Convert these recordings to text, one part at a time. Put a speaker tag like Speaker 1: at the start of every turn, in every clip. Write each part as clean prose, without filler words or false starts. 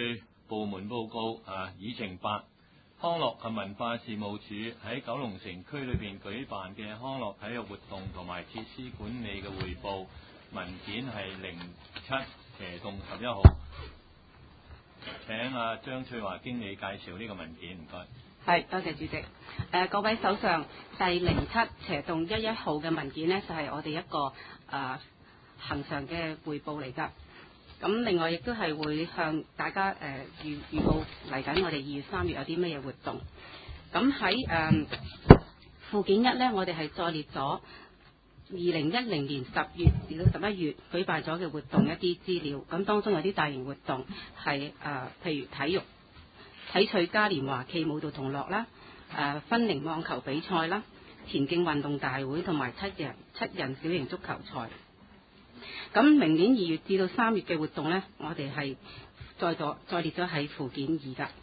Speaker 1: 據部門報告議程8，康樂及文化事務署喺九龍城區裏邊舉辦嘅康樂體育活動同埋設施管理嘅匯報文件係07斜洞11號。請張翠華經理介紹呢個文件，唔該。
Speaker 2: 係，多謝主席。各位手上第07斜洞11號嘅文件呢，就係、是、我哋一個恆常嘅匯報嚟㗎。咁另外亦都係會向大家預告嚟緊我哋2月3月有啲咩嘢活動。咁喺附件1呢，我哋係再列咗2010年10月至到11月舉辦咗嘅活動一啲資料。咁當中有啲大型活動係譬如體趣嘉年華暨舞蹈同樂啦，分齡網球比賽啦，田徑運動大會同埋七人小型足球賽。咁明年2月至到3月嘅活動呢，我哋係再列咗喺附件2噶。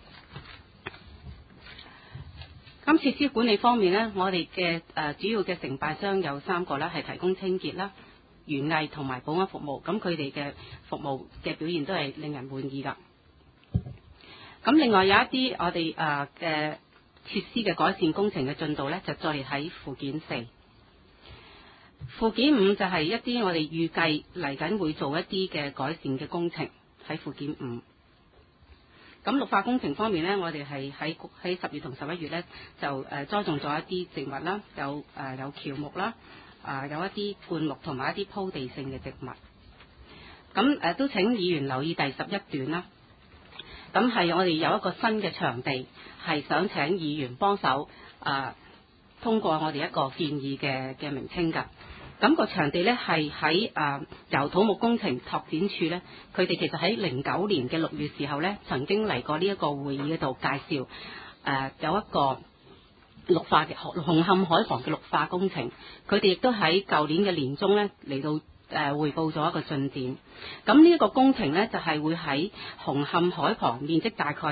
Speaker 2: 咁設施管理方面呢，我哋嘅主要嘅承辦商有3個啦，係提供清潔啦、園藝同埋保安服務。咁佢哋嘅服務嘅表現都係令人滿意噶。咁另外有一啲我哋嘅設施嘅改善工程嘅進度呢，就再列喺附件4。附件5就係一啲我哋預計嚟緊會做一啲嘅改善嘅工程喺附件5。咁綠化工程方面呢，我哋係喺10月同11月呢，就栽種咗一啲植物啦，有喬木啦，有一啲灌木同埋一啲鋪地性嘅植物。咁都請議員留意第11段啦。咁係我哋有一個新嘅場地，係想請議員幫手通過我哋一個建議嘅名稱㗎。咁個場地呢係喺由土木工程拓展處呢，佢哋其實喺09年嘅6月時候呢，曾經嚟過呢一個會議嗰度介紹有一個綠化嘅紅磡海旁嘅綠化工程。佢哋亦都喺舊年嘅年中呢嚟到匯報咗一個進展。咁呢一個工程呢，就係會喺紅磡海旁面積大概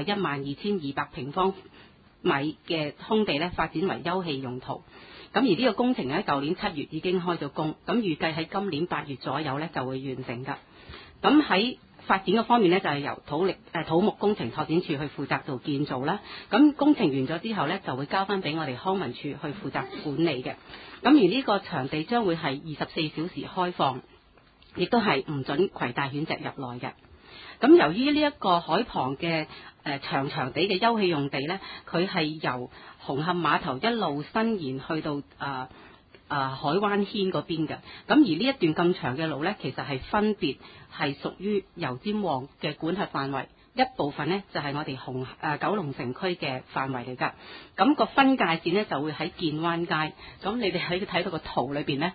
Speaker 2: 12200平方米嘅空地呢發展為休憩用途。咁而呢個工程喺舊年7月已經開咗工，咁預計喺今年8月左右呢就會完成㗎。咁喺發展嘅方面呢，就係由土木工程拓展處去負責做建造啦。咁工程完咗之後呢，就會交翻俾我哋康文署去負責管理嘅。咁而呢個場地將會係24小時開放，亦都係唔准攜帶犬隻入內嘅。咁由於呢一個海旁嘅長地嘅休憩用地呢，佢係由紅磡碼頭一路伸延去到海灣軒嗰邊嘅。咁而呢一段咁長嘅路呢，其實係分別係屬於油尖旺嘅管轄範圍，一部分呢就係我哋九龍城區嘅範圍嚟㗎。咁個分界線呢就會喺建灣街。咁你哋喺睇到個圖裏邊呢，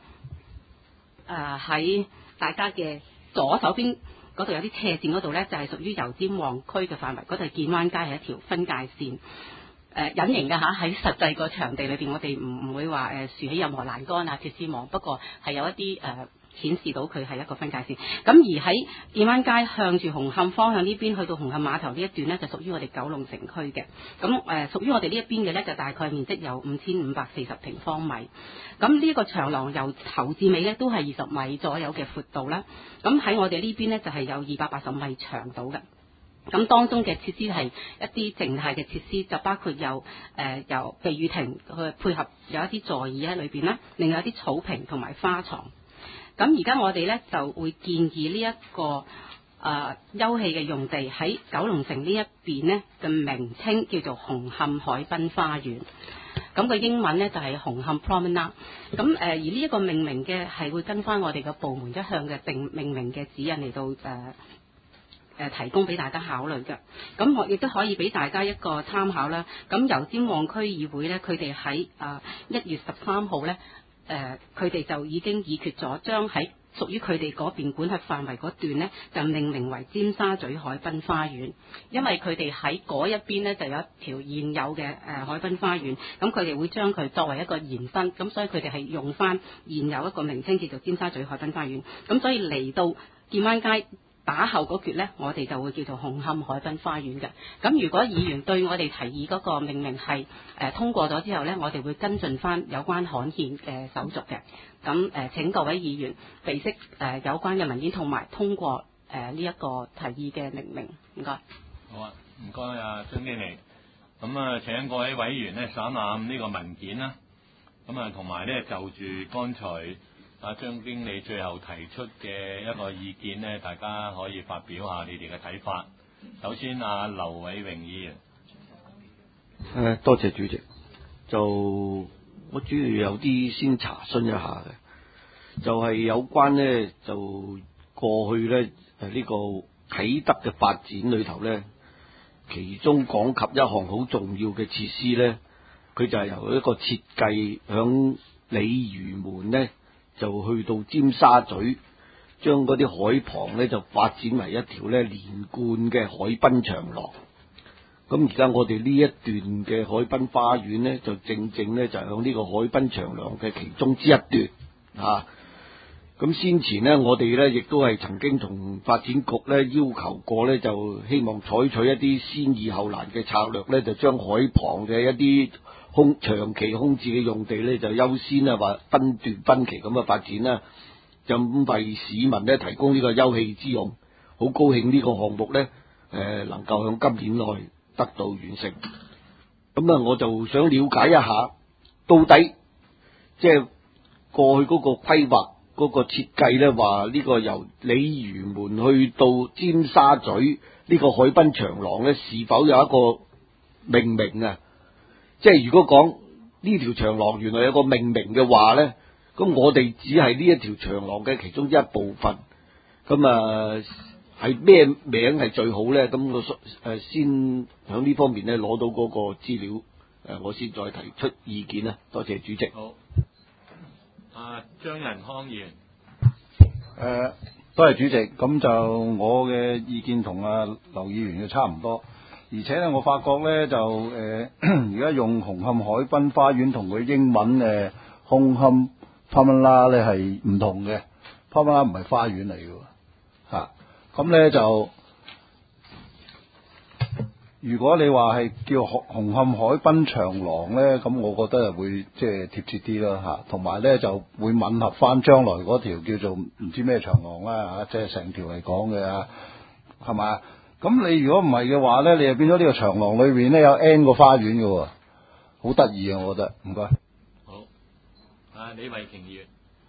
Speaker 2: 喺大家嘅左手邊嗰度有啲斜線嗰度呢，就係屬於油尖旺區嘅範圍，嗰度係建灣街係一條分界線，隱形嘅嚇。喺實際個場地裏邊，我哋唔會話豎起任何欄杆啊、鐵絲網，不過係有一啲顯示到佢係一個分界線。咁而喺建灣街向住紅磡方向呢邊去到紅磡碼頭呢一段呢，就屬於我哋九龍城區嘅。咁屬於我哋呢一邊嘅呢，就大概面積有5540平方米。咁呢一個長廊由頭至尾呢，都係20米左右嘅闊度啦。咁喺我哋呢邊呢，就係有280米長度嘅。咁當中嘅設施係一啲靜態嘅設施，就包括有避雨亭去配合有一啲座椅喺裏邊啦，另外有啲草坪同埋花床。咁而家我哋呢，就會建議呢一個休憩嘅用地喺九龍城呢一邊呢嘅名稱叫做紅磡海濱花園。咁個英文呢，就係紅磡 Promenade。咁而呢一個命名嘅係會跟翻我哋嘅部門一向嘅命名嘅指引嚟到提供俾大家考慮嘅。咁我亦都可以俾大家一個參考啦。咁油尖旺區議會呢，佢哋喺1月13號呢，佢哋就已經議決咗，將喺屬於佢哋嗰邊管轄範圍嗰段呢，就命名為尖沙咀海濱花園。因為佢哋喺嗰一邊呢，就有一條現有嘅海濱花園，咁佢哋會將佢作為一個延伸，咁所以佢哋係用翻現有一個名稱叫做尖沙咀海濱花園。咁所以嚟到建灣街打後嗰橛呢，我哋就會叫做紅磡海濱花園嘅。咁如果議員對我哋提議嗰個命名係通過咗之後呢，我哋會跟進翻有關刊憲嘅手續嘅。咁請各位議員備悉有關嘅文件同埋通過呢一個提議嘅命名。唔該。
Speaker 1: 唔該啊，張經理。咁啊，請各位委員呢省覽呢個文件啦。咁啊，同埋呢就住剛才啊張經理最後提出嘅一個意見呢，大家可以發表下你哋嘅睇法。首先啊，劉偉榮議員。
Speaker 3: 多謝主席。就我主要有啲先查詢一下嘅，就係有關呢，就過去呢，呢個啟德嘅發展裏頭呢，其中講及一項好重要嘅設施呢，佢就係由一個設計響鯉魚門呢，就去到尖沙咀，將嗰啲海旁呢，就發展為一條呢連貫嘅海濱長廊。咁而家我哋呢一段嘅海濱花園呢，就正正呢，就響呢個海濱長廊嘅其中之一段啊。咁先前呢，我哋呢亦都係曾經同發展局呢要求過呢，就希望採取一啲先易後難嘅策略呢，就將海旁嘅一啲長期空置嘅用地呢，就優先啊話分段分期咁嘅發展啦，就為市民呢提供呢個休憩之用。好高興呢個項目呢，能夠響今年內得到完成。咁啊，我就想了解一下，到底即係過去嗰個規劃嗰個設計呢，話呢個由鯉魚門去到尖沙咀呢個海濱長廊呢，是否有一個命名啊？即係如果講呢條長廊原來有個命名嘅話呢，咁我哋只係呢一條長廊嘅其中一部分，咁啊係咩名係最好呢？咁我先響呢方面呢攞到嗰個資料，我先再提出意見啦。多謝主席。
Speaker 1: 好，張仁康議員。
Speaker 4: 多謝主席。咁就我嘅意見同劉議員嘅差唔多，而且呢，我發覺呢，就而家用紅磡海濱花園同佢英文紅磡 Promenade 咧係唔同嘅。Promenade 唔係花園嚟嘅吓。咁呢，就如果你話係叫紅磡海濱長廊呢，咁我覺得係會即係貼切啲啦吓，同埋呢就會吻合翻將來嗰條叫做唔知咩長廊啦吓，即係成條嚟講嘅，係咪？咁你如果唔係嘅話呢，你就變咗呢個長廊裏邊呢有 N 個花園嘅，好得意啊！我覺得，唔該。
Speaker 1: 好，李慧瓊議員。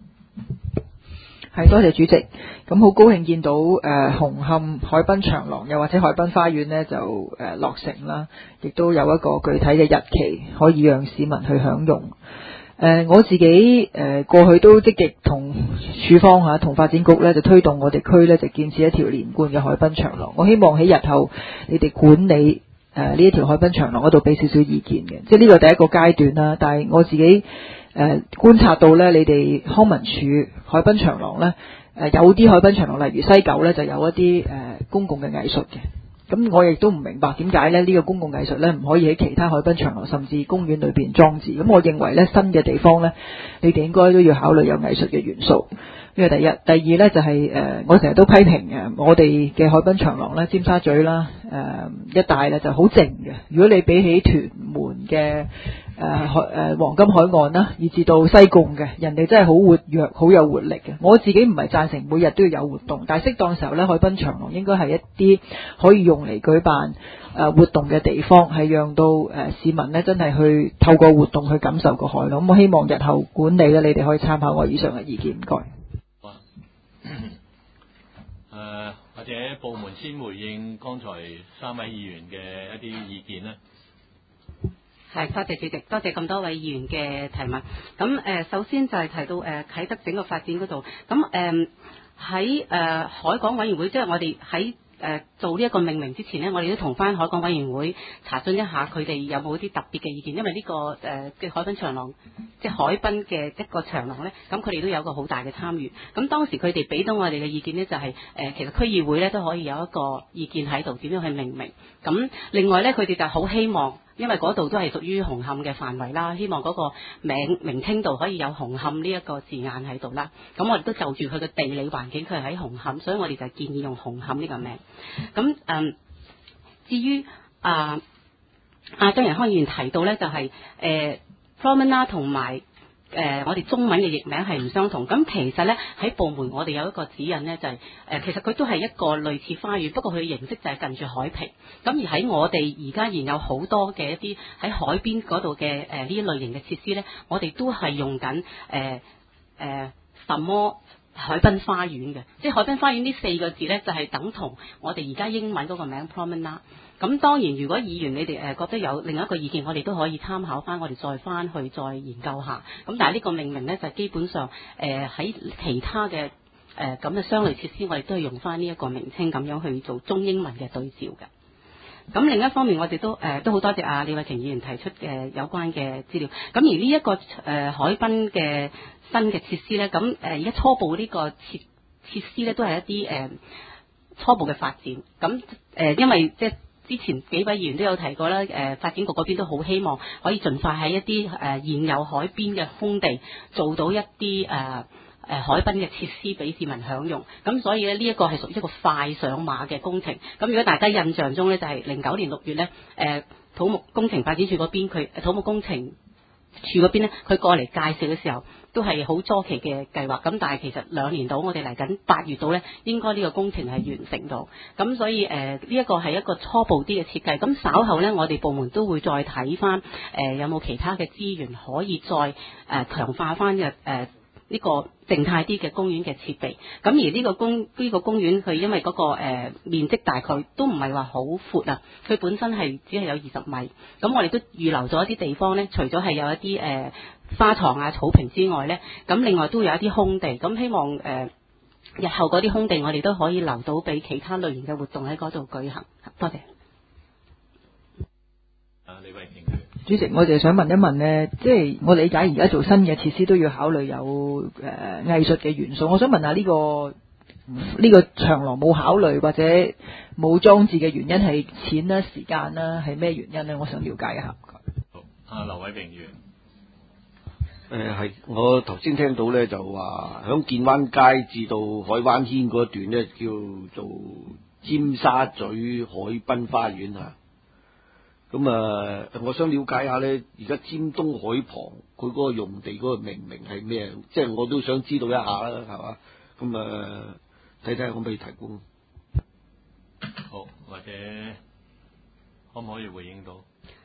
Speaker 5: 係，多謝主席。咁好高興見到紅磡海濱長廊又或者海濱花園呢就落成啦，亦都有一個具體嘅日期可以讓市民去享用。我自己過去都積極同署方同發展局呢就推動我哋區呢就建設一條連貫嘅海濱長廊。我希望喺日後你哋管理呢一條海濱長廊嗰度俾少少意見嘅，即係呢個第一個階段啦。但係我自己觀察到呢，你哋康文署海濱長廊呢，有啲海濱長廊，例如西九呢，就有一啲公共嘅藝術嘅。咁我亦都唔明白點解呢個公共藝術呢唔可以喺其他海濱長廊甚至公園裏邊裝置。咁我認為呢，新嘅地方呢，你哋應該都要考慮有藝術嘅元素。呢個第一。第二呢，就係我成日都批評我哋嘅海濱長廊呢，尖沙咀啦一帶呢就好靜嘅。如果你比起屯門嘅黃金海岸啦，以至到西貢嘅，人哋真係好活躍，好有活力嘅。我自己唔係贊成每日都要有活動，但係適當時候呢，海濱長廊應該係一啲可以用嚟舉辦活動嘅地方，係讓到市民呢真係去透過活動去感受個海咯。咁我希望日後管理呢，你哋可以參考我以上嘅意見。唔該。
Speaker 1: 或者部門先回應剛才3位議員嘅一啲意見呢。
Speaker 2: 係，多謝主席，多謝咁多位議員嘅提問。咁首先就係提到啟德整個發展嗰度，咁喺海港委員會，即係我哋喺做呢一個命名之前呢，我哋都同翻海港委員會查詢一下，佢哋有冇啲特別嘅意見，因為呢個嘅海濱長廊，即係海濱嘅一個長廊呢，咁佢哋都有個好大嘅參與。咁當時佢哋俾到我哋嘅意見呢，就係其實區議會呢都可以有一個意見喺度，點樣去命名。咁另外呢，佢哋就好希望，因為嗰度都係屬於紅磡嘅範圍啦，希望嗰個名稱度可以有紅磡呢一個字眼喺度啦。咁我哋都就住佢嘅地理環境，佢係喺紅磡，所以我哋就建議用紅磡呢個名。咁至於張仁康議員提到呢，就係Promenade 同埋我哋中文嘅譯名係唔相同。咁其實咧喺部門我哋有一個指引咧，就係其實佢都係一個類似花園，不過佢嘅形式就係近住海皮。咁而喺我哋而家現有好多嘅一啲喺海邊嗰度嘅呢一類型嘅設施咧，我哋都係用緊什麼海濱花園嘅，即係海濱花園呢4個字咧，就係等同我哋而家英文嗰個名 Promenade。咁當然，如果議員你哋覺得有另一個意見，我哋都可以參考翻，我哋再翻去再研究下。咁但係呢個命名咧，就基本上喺其他嘅咁嘅相類設施，我哋都係用翻呢一個名稱咁樣去做中英文嘅對照嘅。咁另一方面，我哋都好多謝李慧瓊議員提出嘅有關嘅資料。咁而呢一個海濱嘅新嘅設施咧，咁而家初步呢個設施咧，都係一啲初步嘅發展。咁因為即係之前幾位議員都有提過啦，發展局嗰邊都好希望可以盡快喺一啲現有海邊嘅空地做到一啲海濱嘅設施俾市民享用。咁所以咧，呢一個係屬於一個快上馬嘅工程。咁如果大家印象中咧，就係09年6月咧，土木工程發展處嗰邊土木工程處嗰邊咧，佢過嚟介紹嘅時候，都係好初期嘅計劃。咁但係其實2年到，我哋嚟緊8月到咧，應該呢個工程係完成到。咁所以呢一個係一個初步啲嘅設計。咁稍後咧，我哋部門都會再睇翻有冇其他嘅資源可以再強化翻嘅呢個靜態啲嘅公園嘅設備。咁而呢個公園佢因為嗰個面積大概都唔係話好闊啊，佢本身係只係有20米。咁我哋都預留咗一啲地方咧，除咗係有一啲花塘啊、草坪之外咧，咁另外都有一啲空地。咁希望日後嗰啲空地我哋都可以留到俾其他類型嘅活動喺嗰度舉行。多謝。
Speaker 1: 李慧瓊
Speaker 5: 主席，我哋想問一問呢，即係我理解而家做新嘅設施都要考慮有藝術嘅元素。我想問下呢個長廊冇考慮或者冇裝置嘅原因係錢啦、時間啦，係咩原因呢？我想了解一下。
Speaker 1: 好，劉偉明議員。
Speaker 3: 係我頭先聽到咧，就話響建灣街至到海灣軒嗰段咧，叫做尖沙咀海濱花園啊。咁我想了解下咧，而家尖東海旁佢嗰個用地嗰個命名係咩？即係我都想知道一下啦，係嘛？咁睇睇可唔可以提供？
Speaker 1: 好，或者可唔可以回應到？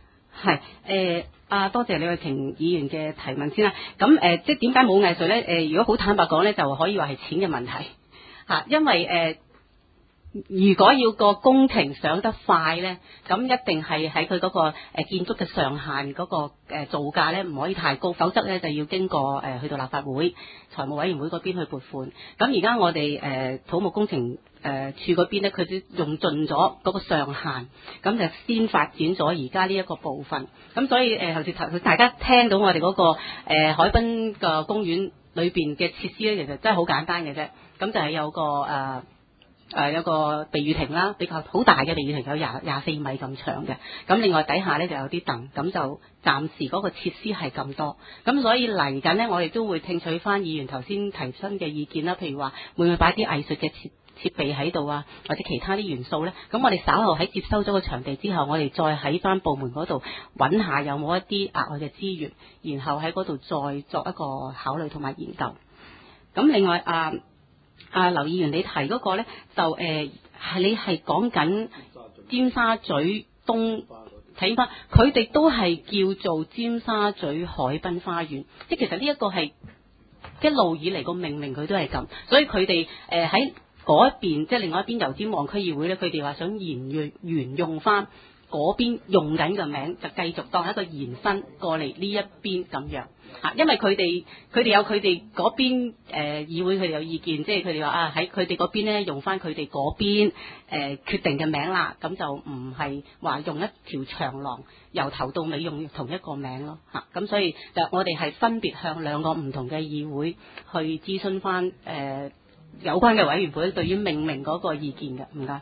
Speaker 2: 係多謝李慧瓊議員嘅提問先啦。咁即係點解冇藝術咧？如果好坦白講咧，就可以話係錢嘅問題嚇，因為如果要個工程上得快咧，咁一定係喺佢嗰個建築嘅上限嗰個造價咧唔可以太高，否則咧就要經過去到立法會財務委員會嗰邊去撥款。咁而家我哋土木工程處嗰邊咧，佢都用盡咗嗰個上限，咁就先發展咗而家呢一個部分。咁所以頭先大家聽到我哋嗰個海濱嘅公園裏邊嘅設施咧，其實真係好簡單嘅啫。咁就係有個有個避雨亭啦，比較好大嘅避雨亭，有24米咁長嘅。咁另外底下咧就有啲凳，咁就暫時嗰個設施係咁多。咁所以嚟緊呢，我哋都會聽取翻議員頭先提出嘅意見啦。譬如話會唔會擺啲藝術嘅設備喺度啊，或者其他啲元素咧？咁我哋稍後喺接收咗個場地之後，我哋再喺翻部門嗰度揾下有冇一啲額外嘅資源，然後喺嗰度再作一個考慮同埋研究。咁另外劉議員你提嗰個咧，就係你係講緊尖沙咀東睇翻，佢哋都係叫做尖沙咀海濱花園，即係其實呢一個係一路以嚟個命名佢都係咁，所以佢哋喺嗰一邊，即係另外一邊油尖旺區議會咧，佢哋話想沿用翻嗰邊用緊嘅名，就繼續當一個延伸過嚟呢一邊咁樣嚇，因為佢哋有佢哋嗰邊議會佢哋有意見，即係佢哋話喺佢哋嗰邊咧用翻佢哋嗰邊決定嘅名啦，咁就唔係話用一條長廊由頭到尾用同一個名咯嚇，咁所以就我哋係分別向2個唔同嘅議會去諮詢翻有關嘅委員會對於命名嗰個意見嘅，唔該。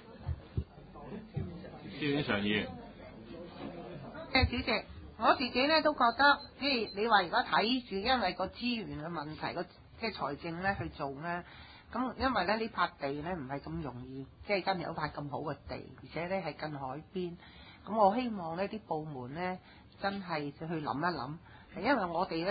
Speaker 1: 蕭院長議員，
Speaker 6: 主席，我自己咧都覺得，即係你話如果睇住，因為個資源嘅問題，即係財政咧去做咧，咁因為咧呢塊地咧唔係咁容易，即係真係有塊咁好嘅地，而且咧係近海邊，咁我希望呢啲部門咧真係去諗一諗，係因為我哋咧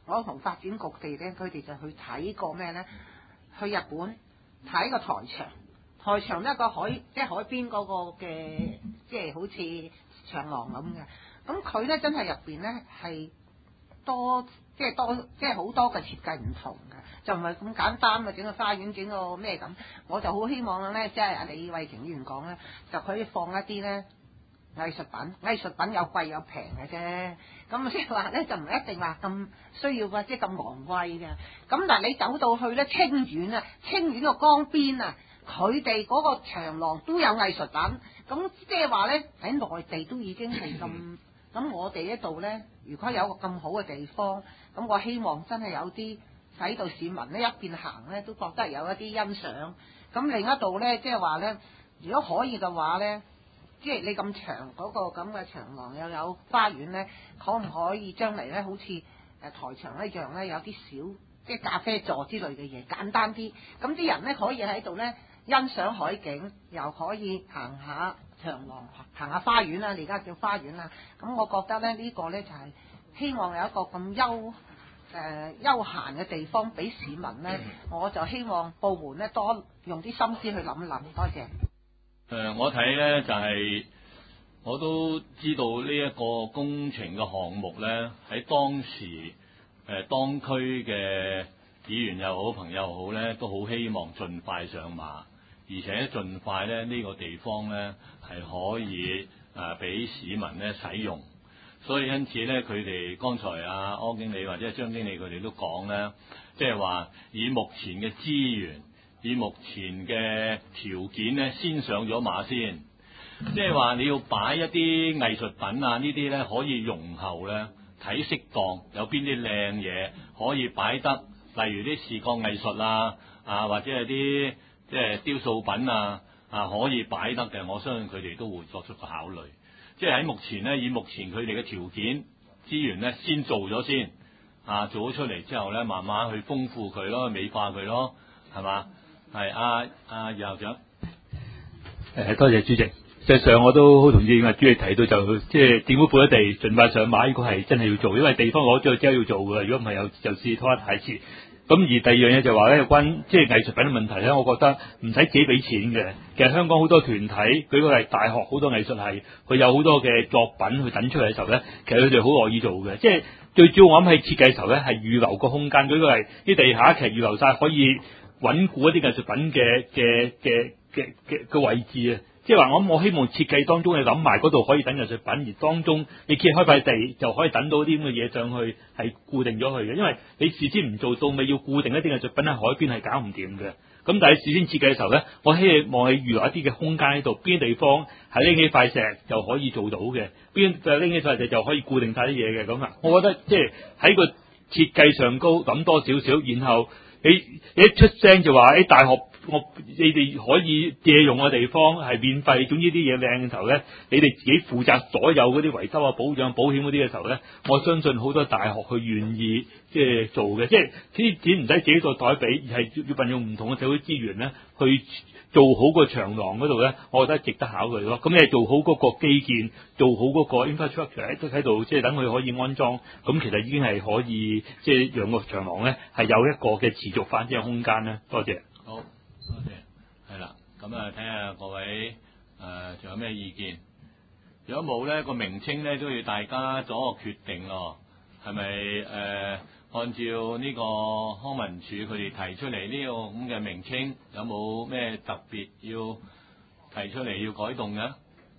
Speaker 6: 我同發展局哋咧，佢哋就去睇過咩咧？去日本睇個台牆一個海，即係海邊嗰個嘅，即係好似長廊咁嘅。咁佢咧真係入邊咧係多，即係好多嘅設計唔同嘅，就唔係咁簡單嘅整個花園，整個咩咁。我就好希望咧，即係阿李慧瓊議員講咧，就可以放一啲咧藝術品有貴有平嘅啫。咁即係話咧，就唔一定話咁需要嘅，即係咁昂貴嘅。咁但係你走到去咧清遠個江邊啊，佢哋嗰個長廊都有藝術品。咁即係話咧喺內地都已經係咁。咁我哋呢度咧，如果有個咁好嘅地方，咁我希望真係有啲使到市民咧一邊行咧都覺得有一啲欣賞。咁另一度咧，即係話咧，如果可以嘅話咧，即係你咁長嗰個咁嘅長廊又有花園咧，可唔可以將嚟咧好似台牆一樣咧，有啲小即係咖啡座之類嘅嘢，簡單啲。咁啲人咧可以喺度咧欣賞海景，又可以行下長廊，行下花園啦，你而家叫花園啦。咁我覺得咧呢個咧就係希望有一個咁休閒嘅地方俾市民咧，我就希望部門咧多用啲心思去諗一諗。多謝。
Speaker 1: 我睇咧就係、我都知道呢一個工程嘅項目咧，喺當時當區嘅議員又好，朋友又好咧，都好希望盡快上馬，而且盡快咧呢個地方咧係可以俾市民咧使用。所以因此咧，佢哋剛才柯經理或者係張經理佢哋都講咧，即係話以目前嘅資源，以目前嘅條件咧，先上咗馬先。即係話你要擺一啲藝術品啊，呢啲咧可以容後咧睇適當，有邊啲靚嘢可以擺得，例如啲視覺藝術或者係啲即係雕塑品可以擺得嘅，我相信佢哋都會作出個考慮。即係喺目前咧，以目前佢哋嘅條件資源咧，先做咗先，做咗出嚟之後咧，慢慢去豐富佢咯，美化佢咯，係嘛？係葉校長。
Speaker 7: 多謝主席。實際上我都好同意主席提到就即係政府撥咗地，盡快上馬，呢個係真係要做，因為地方攞咗之後要做㗎，如果唔係就試拖得太遲。咁而第二樣嘢就話咧，有關即係藝術品嘅問題咧，我覺得唔使自己俾錢嘅。其實香港好多團體，舉個例大學好多藝術系，佢有好多嘅作品去等出嚟嘅時候咧，其實佢哋好樂意做嘅。即係最主要我諗喺設計嘅時候咧，係預留個空間，舉個例啲地下其實預留晒可以穩固一啲藝術品嘅位置啊。即係話我希望設計當中你諗埋嗰度可以等藝術品，而當中你揭開塊地就可以等到啲咁嘅嘢上去，係固定咗佢嘅。因為你事先唔做到尾要固定一啲藝術品喺海邊係搞唔掂嘅。咁但係事先設計嘅時候咧，我希望係預留一啲嘅空間喺度，邊啲地方係拎起塊石就可以做到嘅，邊就拎起塊石就可以固定晒啲嘢嘅。咁我覺得即係喺個設計上高諗多少少，然後你一出聲就話喺大學。你哋可以借用嘅地方係免費，總之啲嘢靚嘅時候咧，你哋自己負責所有嗰啲維修保養保險嗰啲嘅時候咧，我相信好多大學去願意即係做嘅，即係啲錢唔使自己個袋俾，而係要運用唔同嘅社會資源咧去做好個長廊嗰度咧，我覺得值得考慮咯。咁你做好嗰個基建，做好嗰個 infrastructure 喺度，即係等佢可以安裝，咁其實已經係可以即係讓個長廊咧係有一個嘅持續發展嘅空間咧。多謝。
Speaker 1: 好。多謝，係啦，咁睇下各位仲有咩意見？如果冇咧，個名稱咧都要大家做個決定咯，係咪按照呢個康文署佢哋提出嚟呢個咁嘅名稱，有冇咩特別要提出嚟要改動嘅？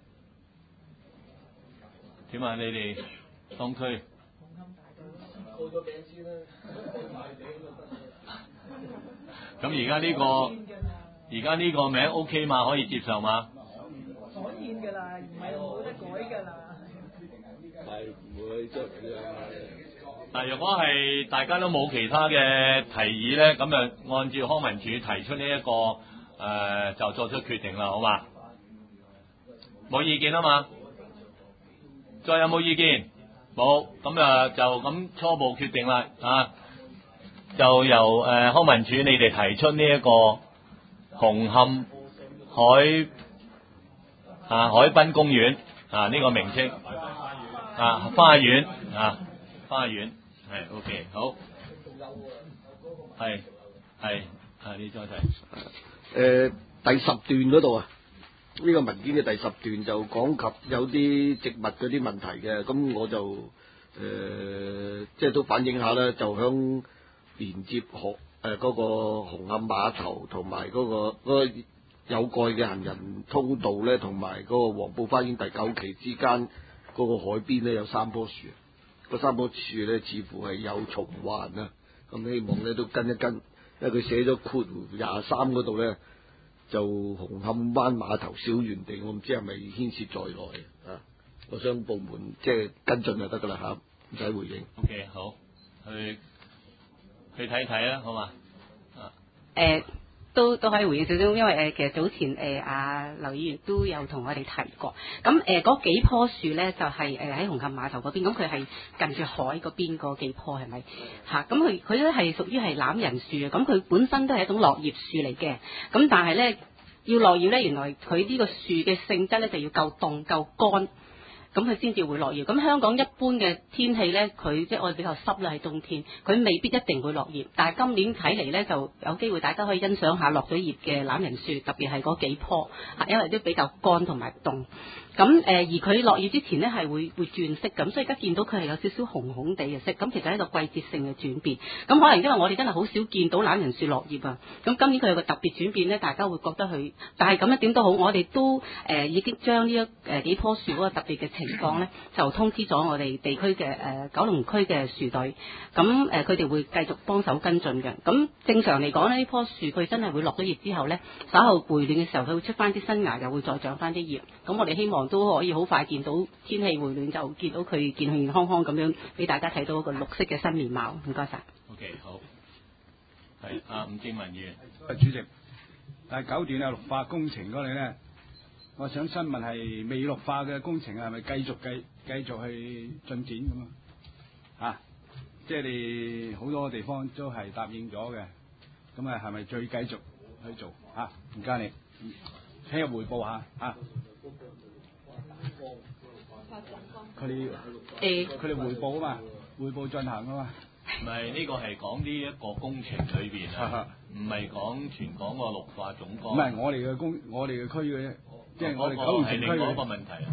Speaker 1: 點啊？你哋當區報咗名先啦，咁而家呢個名 OK 嘛？可以接受嘛？
Speaker 5: 所現㗎啦，唔係冇得改㗎啦。
Speaker 3: 係唔會即係
Speaker 1: 但如果係大家都冇其他嘅提議咧，咁就按照康文署提出呢一個就作出決定啦，好嘛？冇意見啊嘛？再有冇意見？冇，咁就咁初步決定啦就由康文署你哋提出呢一個紅磡海濱公園呢個名稱花園係 OK 好，係你再睇。
Speaker 3: 第10段嗰度啊，呢個文件嘅第10段就講及有啲植物嗰啲問題嘅，咁我就即係都反映下啦，就響連接嗰個紅磡碼頭同埋嗰個有蓋嘅行人通道咧，同埋嗰個黃埔花園第9期之間嗰個海邊咧有3棵樹，嗰3棵樹咧似乎係有蟲患啊，咁希望咧都跟一跟，因為佢寫咗括弧23嗰度咧就紅磡灣碼頭小園地，我唔知係咪牽涉在內啊，我想部門即係跟進就得噶啦嚇，唔使回應。
Speaker 1: OK 好，去睇睇啦，好嘛？
Speaker 2: 都可以回應少少，因為其實早前劉議員都有同我哋提過，咁嗰幾棵樹咧就係喺紅磡碼頭嗰邊，咁佢係近住海嗰邊嗰幾棵係咪嚇？咁佢咧係屬於係欖仁樹嘅，咁佢本身都係一種落葉樹嚟嘅，咁但係咧要落葉咧，原來佢呢個樹嘅性質咧就要夠凍夠乾。咁佢先至會落葉。咁香港一般嘅天氣呢，佢即係我哋比較濕啦，喺冬天，佢未必一定會落葉。但係今年睇嚟呢，就有機會大家可以欣賞下落咗葉嘅欖仁樹，特別係嗰幾棵，因為都比較乾同埋凍。咁而佢落葉之前呢，係會轉色咁，所以而家見到佢係有少少紅紅地嘅色。咁其實係一個季節性嘅轉變。咁可能因為我哋真係好少見到欖仁樹落葉啊。咁今年佢有個特別轉變呢，大家會覺得佢，但係咁樣點都好，我哋都已經將呢幾棵樹嗰個特別嘅情況呢，就通知咗我哋地區嘅九龍區嘅樹隊。咁佢哋會繼續幫手跟進嘅。咁正常嚟講呢，呢棵樹佢真係會落咗葉之後呢，稍後回暖嘅時候，佢會出翻啲新芽，又會再長翻啲葉。咁我哋希望都可以好快見到天氣回暖，就見到佢健健康康咁樣，俾大家睇到一個綠色嘅新面貌。唔該晒。
Speaker 1: OK 好，係伍正文議員。
Speaker 8: 主席，第9段綠化工程嗰度咧，我想詢問係未綠化嘅工程係咪繼續去進展咁啊？即係你好多地方都係答應咗嘅，咁係咪再繼續去做啊？唔該你，聽日匯報下啊。佢哋匯報啊嘛，匯報進行啊嘛。
Speaker 1: 唔係呢個係講呢一個工程裏邊啊，唔係講全港個綠化總綱。
Speaker 8: 唔係我哋嘅區嘅，即係我哋九龍城區嘅。
Speaker 1: 係另外一個問題啊。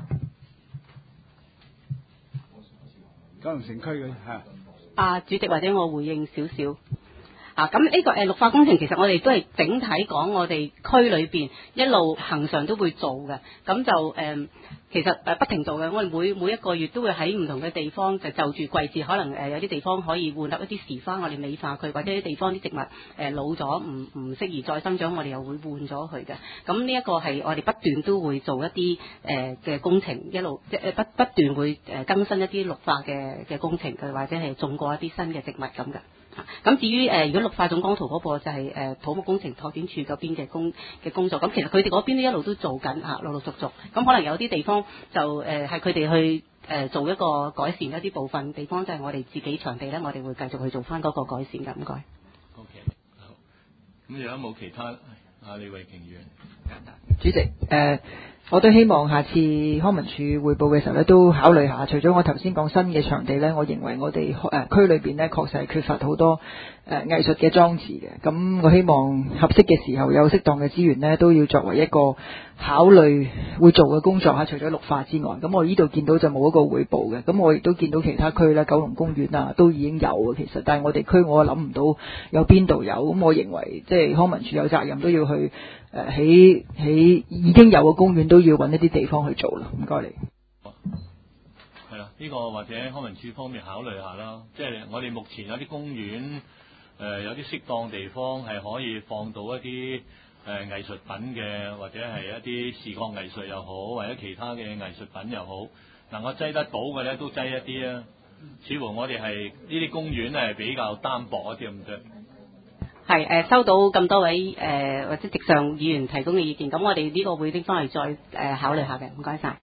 Speaker 8: 九龍城區嘅
Speaker 2: 主席或者我回應少少。咁呢個綠化工程其實我哋都係整體講，我哋區裏邊一路恆常都會做嘅。咁就其實不停做嘅。我哋每一個月都會喺唔同嘅地方就住季節，可能有啲地方可以換入一啲時花，我哋美化佢，或者啲地方啲植物老咗唔適宜再生長，我哋又會換咗佢嘅。咁呢一個係我哋不斷都會做一啲嘅工程，一路即係不斷會更新一啲綠化嘅工程嘅，或者係種過一啲新嘅植物咁嘅。咁至於如果綠化總綱圖嗰個就係土木工程拓展處嗰邊嘅工作，咁其實佢哋嗰邊都一路都做緊陸陸續續。咁可能有啲地方就係佢哋去做一個改善，一啲部分地方就係我哋自己場地咧，我哋會繼續去做翻嗰個改善嘅。唔該。
Speaker 1: OK， 好。咁有冇其他？李慧瓊議員。
Speaker 5: 主席，我都希望下次康文署匯報嘅時候咧，都考慮下。除咗我頭先講新嘅場地咧，我認為我哋區裏邊咧確實係缺乏好多藝術嘅裝置嘅。咁我希望合適嘅時候有適當嘅資源咧，都要作為一個考慮會做嘅工作嚇。除咗綠化之外，咁我呢度見到就冇一個匯報嘅。咁我亦都見到其他區咧，九龍公園啊都已經有嘅其實，但係我哋區我諗唔到有邊度有。咁我認為即係康文署有責任都要去喺已經有嘅公園都要揾一啲地方去做啦。唔該你。
Speaker 1: 係啦，呢個或者康文署方面考慮下啦。即係我哋目前有啲公園，有啲適當地方係可以放到一啲藝術品嘅，或者係一啲視覺藝術又好，或者其他嘅藝術品又好，能夠擠得到嘅咧都擠一啲啊。似乎我哋係呢啲公園係比較單薄一啲咁啫。
Speaker 2: 係收到咁多位或者席上議員提供嘅意見，咁我哋呢個會拎翻嚟再考慮下嘅。唔該晒。